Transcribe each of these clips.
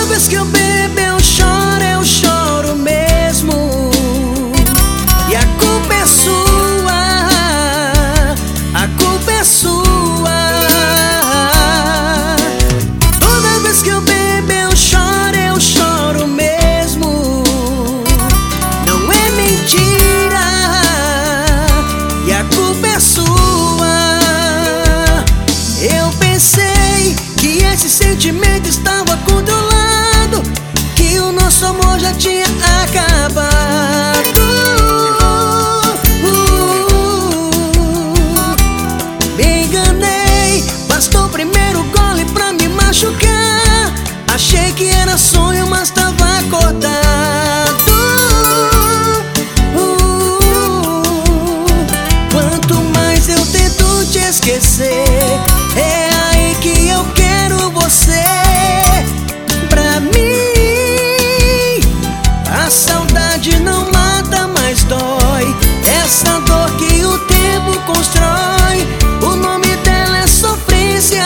vez que eu bebo eu choro mesmo. E a culpa é sua, a culpa é sua. Toda vez que eu bebo eu choro mesmo. Não é mentira, e a culpa é sua. Eu pensei que esse sentimento estava controlado, que o nosso amor já tinha acabado. Me enganei, bastou o primeiro gole pra me machucar. Achei que era sonho, mas tava acordado. Quanto mais eu tento te esquecer, é aí que eu quero você pra mim. A saudade não mata, mas dói. Essa dor que o tempo constrói, o nome dela é sofrência.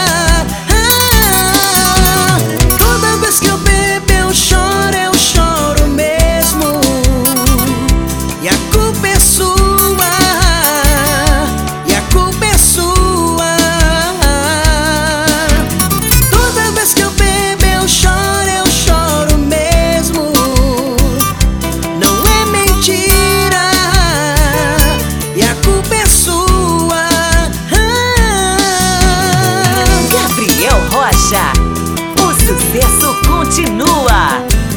Toda vez que eu bebo eu choro mesmo. E a culpa é sua, e a culpa é sua. Toda vez que eu bebo eu choro mesmo. Não é mentira, e a culpa é sua. Gabriel Rocha, o sucesso continua.